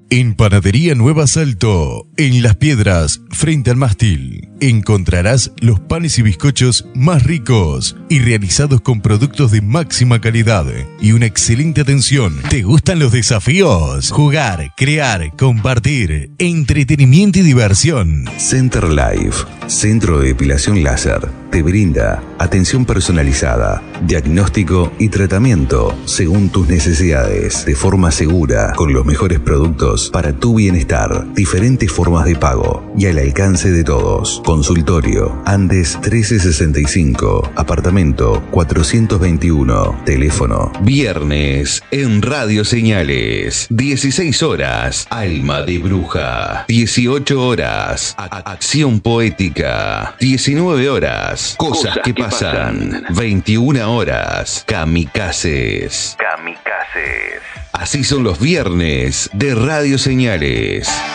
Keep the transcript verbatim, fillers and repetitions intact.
En Panadería Nueva Salto, en Las Piedras, frente al mástil, encontrarás los panes y bizcochos más ricos y realizados con productos de máxima calidad y una excelente atención. ¿Te gustan los desafíos? Jugar, crear, compartir, entretenimiento y diversión. Center Life, centro de depilación láser, te brinda atención personalizada, diagnóstico y tratamiento según tus necesidades, de forma segura, con los mejores productos para tu bienestar, diferentes formas de pago y al alcance de todos. Consultorio Andes trece sesenta y cinco, apartamento cuatrocientos veintiuno, teléfono. Viernes en Radio Señales, dieciséis horas, Alma de Bruja, dieciocho horas, A- Acción Poética, diecinueve horas, Cosas, Cosas que, que pasan, pasan, veintiuna horas, Kamikazes. Kamikazes. Así son los viernes de Radio Señales.